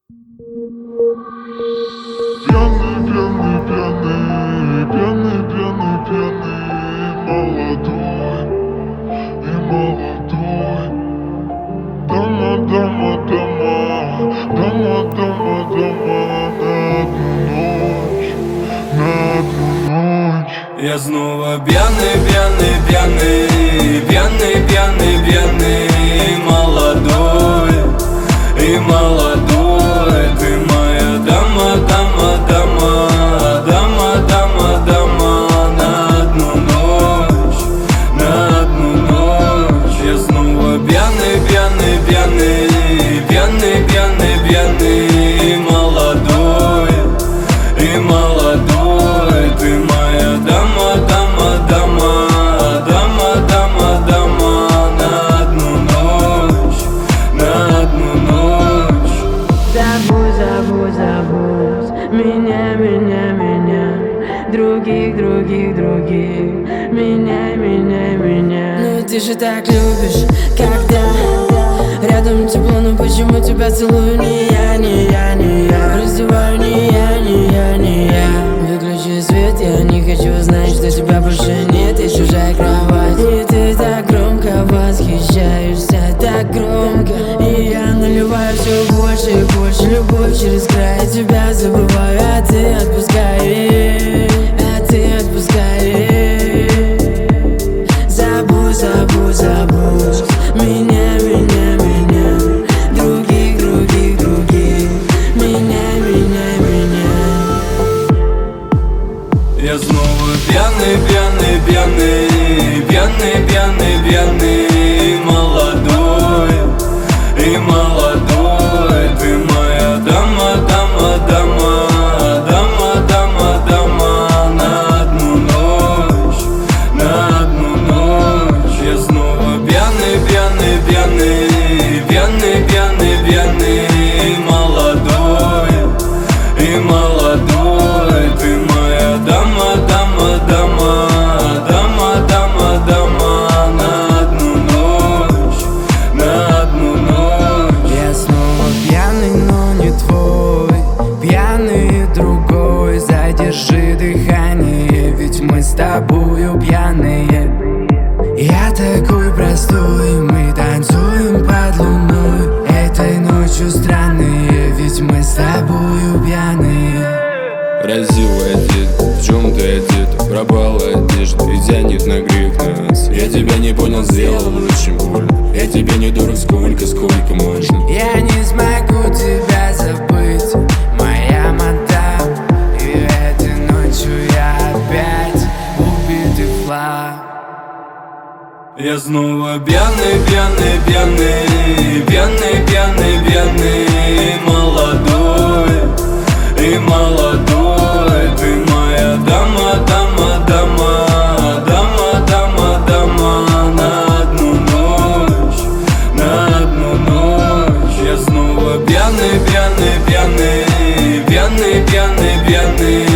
Пьяный, пьяный, пьяный, пьяный, пьяный, пьяный, молодой и молодой. Дома, дома, дома, дома, дома, дома, на одну ночь. Я снова пьяный, пьяный, пьяный, пьяный, пьяный, пьяный, молодой и молодой. Ты моя дама, дама, дама, дама, дама, дама, на одну ночь, на одну ночь. Я снова пьяный, пьяный, пьяный, пьяный, пьяный, пьяный, молодой и молодой. Ты моя дама, дама, дама, дама, дама, дама, на одну ночь, на одну ночь. Забудь, забудь, забудь меня, меня, меня. Других, других, других. Меняй, меняй, меня. Ну ты же так любишь, когда рядом тепло, но почему тебя целую не я, не я, не я. Раздеваю не я, не я, не я. Выключи свет, я не хочу знать, что тебя больше нет. И чужая кровать. И ты так громко восхищаешься, так громко. И я наливаю все больше и больше. Любовь через край, тебя забываю, а ты отпускаешь, а ты отпускаешь. Забудь, забудь, забудь меня, меня, меня. Других, других, других. Меняй, меняй, меняй. Я снова пьяный, пьяный, пьяный, пьяный, пьяный, пьяный, молодой и молодой. Ты моя дама, дама, дама, дама, дама, дама, на одну ночь, на одну ночь. Я снова пьяный, пьяный, пьяный, пьяный, пьяный, пьяный, молодой и молодой. Ты моя дама, дама, дама, дама, дама, дама, на одну ночь, на одну ночь. Я снова пьяный, но не твой. Пьяный другой. Задержи дыхание, ведь мы с тобою пьяные. Я такой простой, мы танцуем под луной. Этой ночью странные, ведь мы с тобою пьяные. Красивый одет, в чем ты одета? Пропала одежда и тянет на грех нас. Я тебя не понял, сделал очень больно. Я тебе не дурак, сколько можно. Я не смогу тебя забыть, моя мадам. И этой ночью я опять убитый флаг. Я снова пьяный, пьяный, пьяный, пьяный, пьяный, пьяный, молодой и молодой. Ты моя дама, дама, дама, дама, дама, дама, на одну ночь, на одну ночь. Я снова пьяный, пьяный, пьяный, пьяный, пьяный, пьяный,